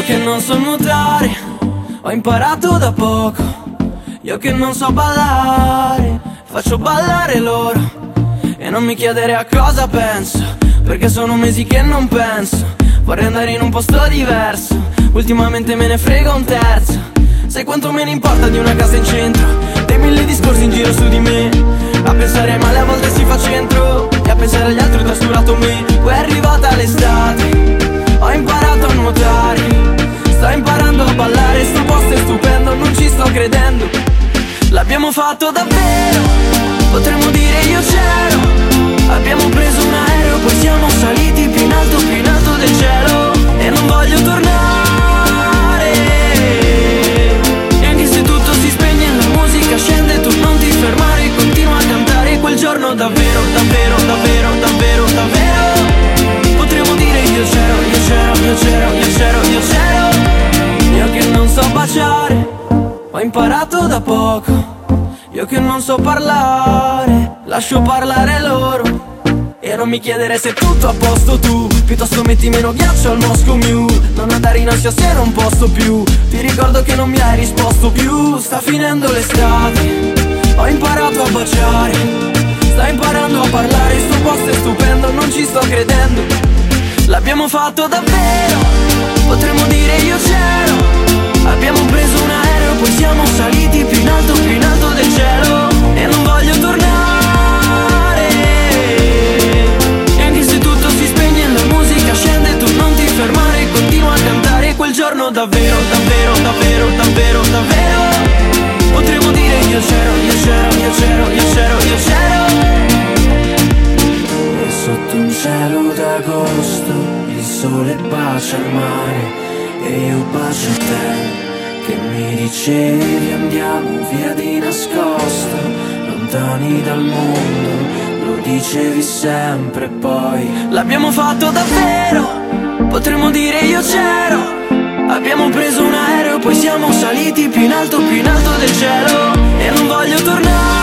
che non so nuotare, ho imparato da poco. Io che non so ballare, faccio ballare loro. E non mi chiedere a cosa penso, perché sono mesi che non penso. Vorrei andare in un posto diverso, ultimamente me ne frega un terzo. Sai quanto me ne importa di una casa in centro, dei mille discorsi in giro su di me. A pensare male a volte si fa centro, e a pensare agli altri ho trascurato me. Poi è arrivata l'estate, ho imparato a nuotare, sto imparando a ballare, sto posto è stupendo, non ci sto credendo. L'abbiamo fatto davvero, potremmo dire io c'ero. Abbiamo preso un aereo, poi siamo saliti più in alto del cielo. E non voglio tornare, e anche se tutto si spegne e la musica scende, tu non ti fermare, continua a cantare. Quel giorno davvero, davvero, davvero, davvero, davvero potremmo dire io c'ero, io c'ero, io c'ero, io c'ero, io c'ero. Io che non so baciare, ho imparato da poco. Io che non so parlare, lascio parlare loro. E non mi chiedere se è tutto a posto tu, piuttosto metti meno ghiaccio al Moscow Mule. Non andare in ansia se non posso più, ti ricordo che non mi hai risposto più. Sta finendo l'estate, ho imparato a baciare, sta imparando a parlare, sto posto è stupendo, non ci sto credendo. L'abbiamo fatto davvero, potremmo dire io c'ero. Abbiamo preso un aereo, poi siamo saliti più in alto del cielo. E non voglio tornare, e anche se tutto si spegne e la musica scende, tu non ti fermare, continua a cantare. Quel giorno davvero, davvero, davvero, davvero, davvero potremmo dire io c'ero, io c'ero, io c'ero, io c'ero, io c'ero. E sotto un cielo d'agosto il sole bacia il mare e io bacio te, che mi dicevi andiamo via di nascosto, lontani dal mondo, lo dicevi sempre. Poi l'abbiamo fatto davvero, potremmo dire io c'ero. Abbiamo preso un aereo, poi siamo saliti più in alto del cielo. E non voglio tornare,